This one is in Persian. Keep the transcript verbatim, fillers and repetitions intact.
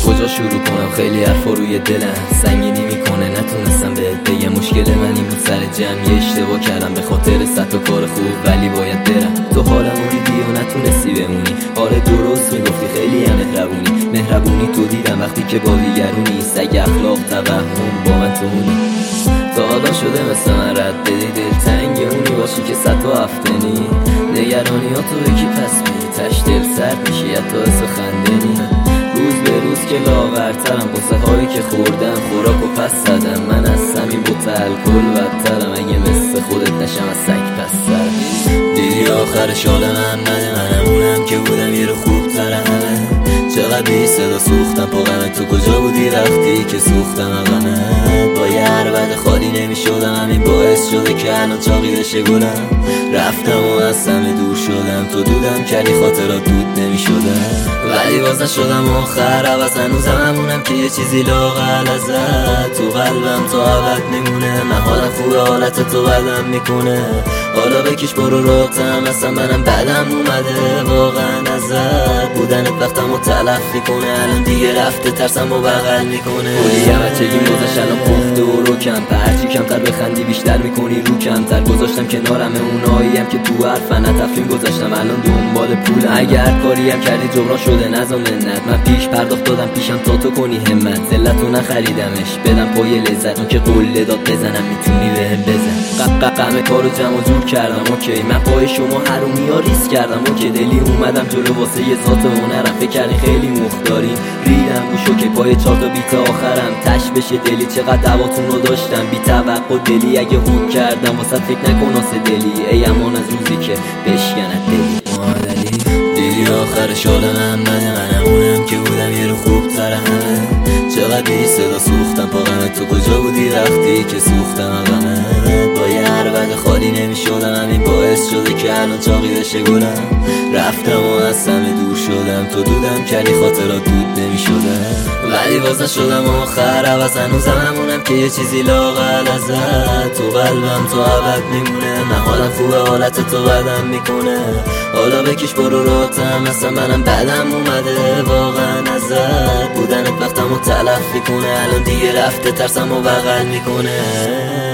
از کجا شروع کنم؟ خیلی حرفا روی دلم سنگینی میکنه، نتونستم بهت بگم. مشکل من این بود سر جمع یه اشتباه کردم به خاطر صد تا کار خوب، ولی باید برم. تو حالمو دیدی و نتونستی بمونی. آره درست میگفتی، خیلی هم مهربونی. مهربونی تو دیدم وقتی که با دیگرونی، سگ اخلاق توهم با من تو مونی. تا حالا شده مثل من رد بدی دلتنگ اونی باشی که صد تا هفتنی. نگرانی ها تو یکی پس می تش دل سرد میشی حتی حس خندنی. روز به روز که لاغرترم قصه هایی که خوردم خوراک و پس زدم. من از سمی بوت الکل بدترم، اگه مثل خودت نشم از سگ پس سرم. دیدی آخر شال من بده، منمونم که بودم یه رو خوب ترم. چقدر بی صدا سوختم پا غمت، تو کجا بودی وقتی که سوختم غمت؟ با یه عربد خالی نمی شدم، همین باعث شده که الان چاقی بشه گلم. رفتم و از همه دور شدم، تو دودم کردی خاطرات دود نمی شدم. ولی باز نشدم آخر عوض، هنوزم همونم که یه چیزی لاغل ازت تو قلبم تا ابد میمونه. من حالم خوبه حالت تو بدم میکنه، حالا بکش برو راتم. اصلا منم بدم اومده واقعا ازت، بودنت وقتمو تلف میکنه. الان دیگه رفته ترسم و بغل میکنه. کلی هم بچگیم گذاشت الان پخته و رو کم. هرچی کمتر بخندی بیشتر میکنی رو کمتر. گذاشتم کنارم اوناییم که تو حرفن نتفلیم گذاشتم، الان دنبال پولم. اگر کاری هم کردی جبران شده نزا منت. من پیش پرداخت دادم پیشم تا تو کنی همت. ذلتو نخریدمش بدم پای لذت، اون که قله داد بزنم میتونی بهم بزن. قمه کارو جمع جور کردم اوکی، من پای شما حرومی ها ریس کردم اوکی. دلی اومدم جلو واسه یه ذات هنرم، فکر کردی خیلی مختارین. ریدم رو شوکه پای چهار تا بیت آخرم، تش بشه دلی. چقدر دواتون رو داشتم بی توقع دلی، اگه هوک کردم واسه فکر نکن آسه دلی. ای امان از روزی که بشکنت دلی مادلی. دیدی آخر شال من بده، منمونم که بودم یه رو خوب ترم. چقدر بی صدا سوختم پا غمت، تو کجا بودی وقتی که سوختم غمت؟ با یه عربد خالی نمی شدم، همین باعث شده که الان چاقی بشه گلم. رفتم و از همه دور شدم، تو دودم کردی خاطرات دود نمی شدم. ولی باز نشدم آخر عوض، هنوزم همونم که یه چیزی لاغل ازت تو قلبم تا ابد میمونه. من حالم خوبه حالت تو بدم میکنه، حالا بکش برو راتم. اصلا منم بدم اومده واقعا ازت، بودنت وقتمو تلف میکنه. الان دیگه رفته ترسم و بغل میکنه.